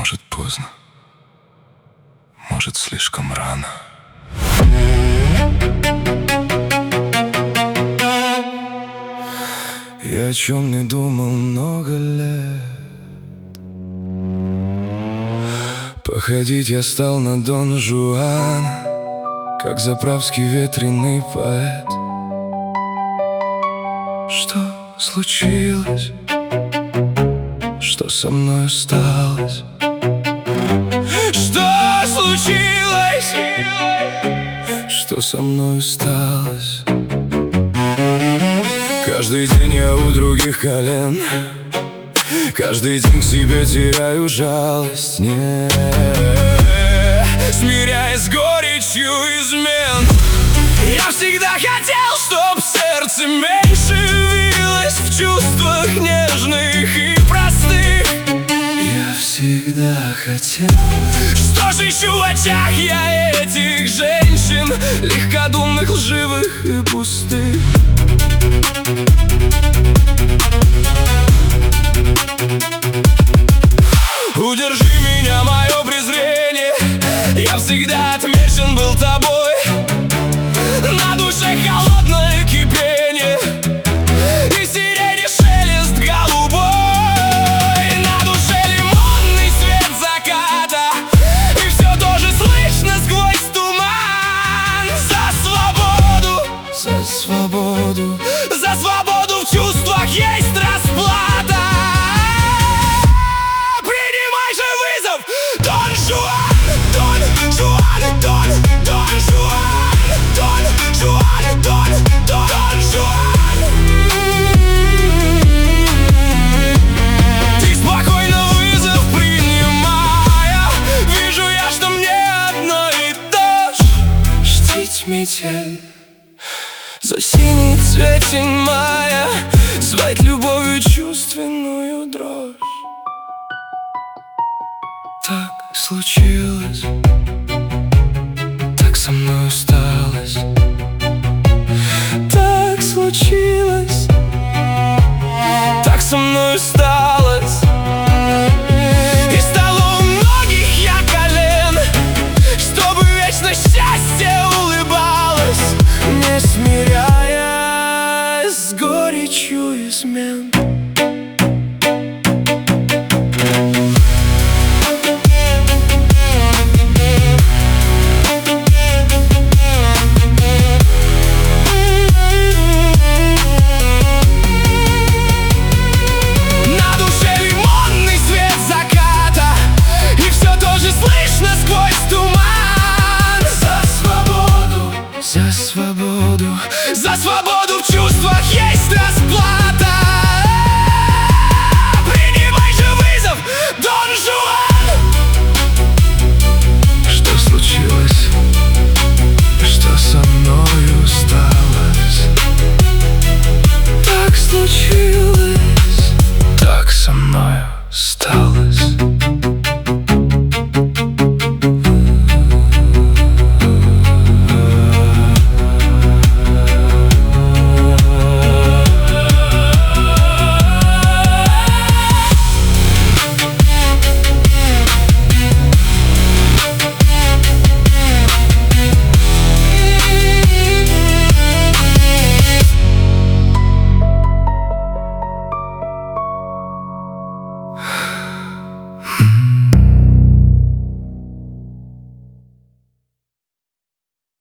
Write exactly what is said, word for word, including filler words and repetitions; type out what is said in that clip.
Может, поздно, может, слишком рано. Я о чем не думал много лет. Походить я стал на Дон Жуана, как заправский ветреный поэт. Что случилось? Что со мной осталось? Что случилось? Что со мной осталось? Каждый день я у других колен, каждый день к себе теряю жалость, не смиряясь с горечью измен. Я всегда хотел, чтоб сердце меньше вилось в чувствах нежных и простых. Я всегда хотел. Что же ищу в очах я этих женщин, легкодумных, лживых и пустых? Удержи меня, мое презрение, я всегда отмечен был тобой. На душе холодное кипение и сирени шелест голубой. На душе лимонный свет заката, и все тоже слышно сквозь туман. За свободу, за свободу, за свободу в чувствах есть расплата. Принимай же вызов, Дон Жуан, Дон Жуан, Дон, Дон Жуан, Дон Жуан, Дон, Дон, Дон Жуан. Ты спокойно вызов принимая, вижу я, что мне одно и то же. Ждить метель за синий цветень мая, звать любовью чувственную дрожь. Так случилось, так со мной стало.